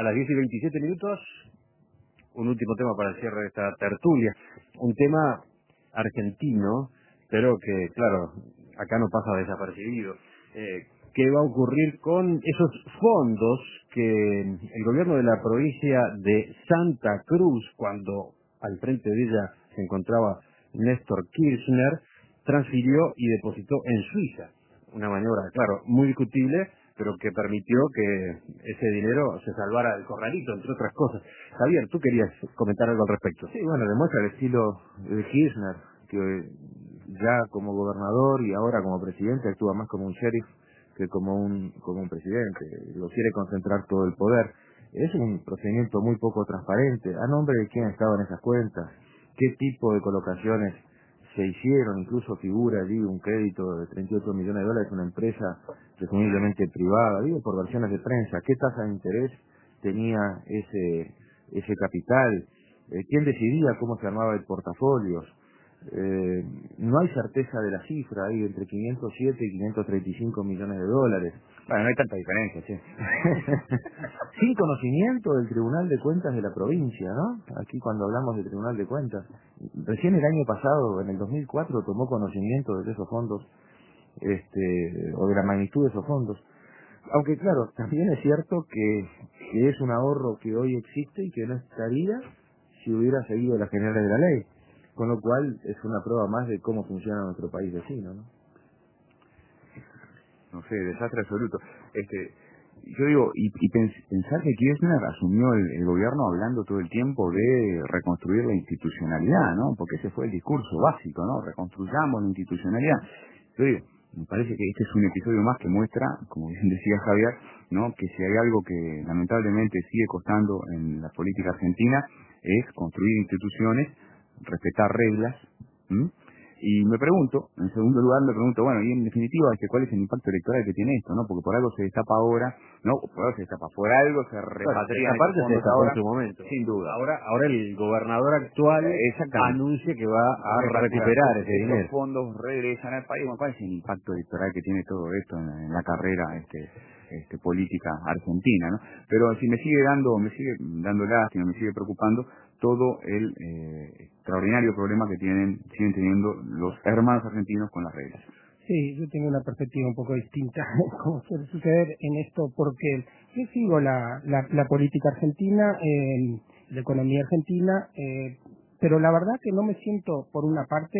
A las 10:27, un último tema para el cierre de esta tertulia. Un tema argentino, pero que, claro, acá no pasa desapercibido. ¿Qué va a ocurrir con esos fondos que el gobierno de la provincia de Santa Cruz, cuando al frente de ella se encontraba Néstor Kirchner, transfirió y depositó en Suiza? Una maniobra, claro, muy discutible, pero que permitió que ese dinero se salvara del corralito, entre otras cosas. Javier, tú querías comentar algo al respecto. Sí, bueno, demuestra el estilo de Kirchner, que ya como gobernador y ahora como presidente actúa más como un sheriff que como un presidente. Lo quiere concentrar todo el poder. Es un procedimiento muy poco transparente. ¿A nombre de quién estaban esas cuentas? ¿Qué tipo de colocaciones se hicieron? Incluso figura allí un crédito de 38 millones de dólares, una empresa presumiblemente privada, digo por versiones de prensa. ¿Qué tasa de interés tenía ese capital? ¿Quién decidía cómo se armaba el portafolio? No hay certeza de la cifra, hay entre 507 y 535 millones de dólares. Bueno, no hay tanta diferencia, sí. Sin conocimiento del Tribunal de Cuentas de la provincia, ¿no? Aquí cuando hablamos del Tribunal de Cuentas, recién el año pasado, en el 2004, tomó conocimiento de esos fondos, o de la magnitud de esos fondos. Aunque claro, también es cierto que es un ahorro que hoy existe y que no estaría si hubiera seguido las generales de la ley. Con lo cual es una prueba más de cómo funciona nuestro país vecino, ¿no? No sé, desastre absoluto. Yo digo, pensar que Kirchner asumió el gobierno hablando todo el tiempo de reconstruir la institucionalidad, ¿no? Porque ese fue el discurso básico, ¿no? Reconstruyamos la institucionalidad. Yo digo, me parece que este es un episodio más que muestra, como bien decía Javier, ¿no? Que si hay algo que lamentablemente sigue costando en la política argentina es construir instituciones, respetar reglas. Y me pregunto, en segundo lugar bueno, y en definitiva, ¿cuál es el impacto electoral que tiene esto, no? Porque por algo se destapa ahora, no, por algo se destapa, por algo se repatrian Esa parte estos se fondos destapó ahora, en su momento. sin duda. Ahora el gobernador actual anuncia que va a recuperar ese dinero. Los fondos regresan al país. Bueno, ¿cuál es el impacto electoral que tiene todo esto en la carrera política argentina, ¿no? Pero si me sigue dando lástima, me sigue preocupando todo el extraordinario problema que siguen teniendo los hermanos argentinos con las reglas. Sí, yo tengo una perspectiva un poco distinta, como suele suceder en esto, porque yo sigo la política argentina, la economía argentina, pero la verdad que no me siento, por una parte,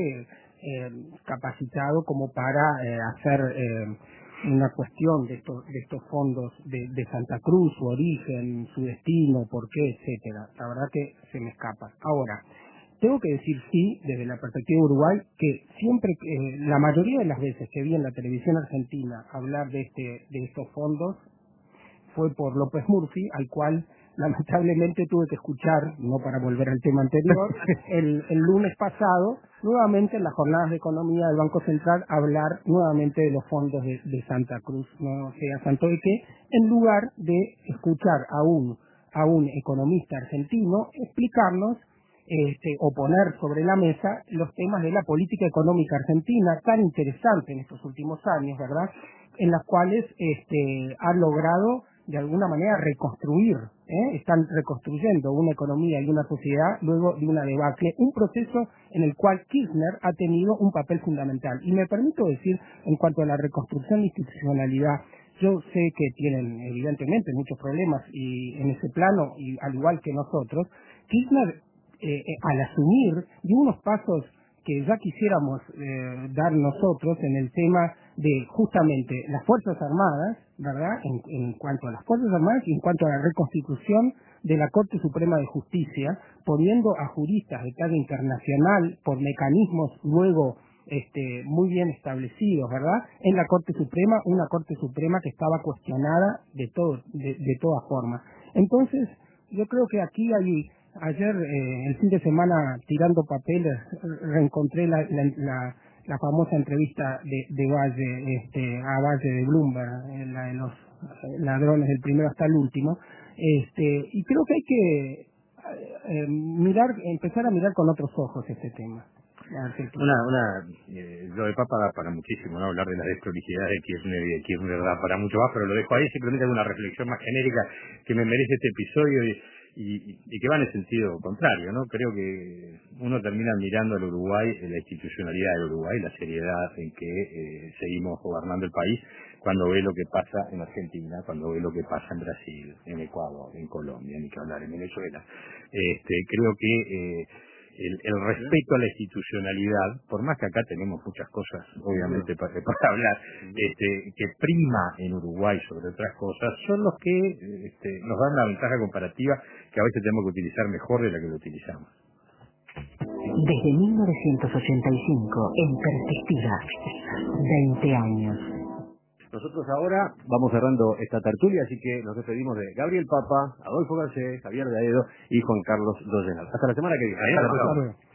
capacitado como para hacer una cuestión de estos fondos de Santa Cruz, su origen, su destino, por qué, etcétera. La verdad que se me escapa. Ahora, tengo que decir sí, desde la perspectiva de Uruguay, que siempre, la mayoría de las veces que vi en la televisión argentina hablar de estos fondos, fue por López Murphy, al cual lamentablemente tuve que escuchar, no para volver al tema anterior, el lunes pasado, nuevamente en las jornadas de economía del Banco Central, hablar nuevamente de los fondos de Santa Cruz, no sea Santoque, en lugar de escuchar a un economista argentino explicarnos o poner sobre la mesa los temas de la política económica argentina, tan interesante en estos últimos años, ¿verdad?, en las cuales han logrado de alguna manera reconstruir, están reconstruyendo una economía y una sociedad luego de una debacle, un proceso en el cual Kirchner ha tenido un papel fundamental. Y me permito decir, en cuanto a la reconstrucción de institucionalidad, yo sé que tienen evidentemente muchos problemas y en ese plano, y al igual que nosotros, Kirchner al asumir dio unos pasos que ya quisiéramos dar nosotros en el tema de justamente las Fuerzas Armadas, ¿verdad?, en cuanto a las Fuerzas Armadas y en cuanto a la reconstitución de la Corte Suprema de Justicia, poniendo a juristas de talla internacional por mecanismos luego muy bien establecidos, ¿verdad?, en la Corte Suprema, una Corte Suprema que estaba cuestionada de toda forma. Entonces, yo creo que aquí ayer, el fin de semana, tirando papeles, reencontré la famosa entrevista de Valle, a Valle de Bloomberg, la de los ladrones del primero hasta el último, y creo que hay que empezar a mirar con otros ojos este tema. Lo de Papa da para muchísimo, ¿no? Hablar de las desprolijidades de Kirchner y de Kirchner da para mucho más, pero lo dejo ahí, simplemente una reflexión más genérica que me merece este episodio y que va en el sentido contrario, ¿no? Creo que uno termina mirando al Uruguay, la institucionalidad del Uruguay, la seriedad en que seguimos gobernando el país, cuando ve lo que pasa en Argentina, cuando ve lo que pasa en Brasil, en Ecuador, en Colombia, ni que hablar, en Venezuela. Creo que el respeto a la institucionalidad, por más que acá tenemos muchas cosas, obviamente, para hablar, que prima en Uruguay sobre otras cosas, son los que nos dan la ventaja comparativa que a veces tenemos que utilizar mejor de la que lo utilizamos. Desde 1985, en perspectiva, 20 años. Nosotros ahora vamos cerrando esta tertulia, así que nos despedimos de Gabriel Papa, Adolfo Garcés, Javier de Aedo y Juan Carlos Dollenal. Hasta la semana que viene. Hasta luego.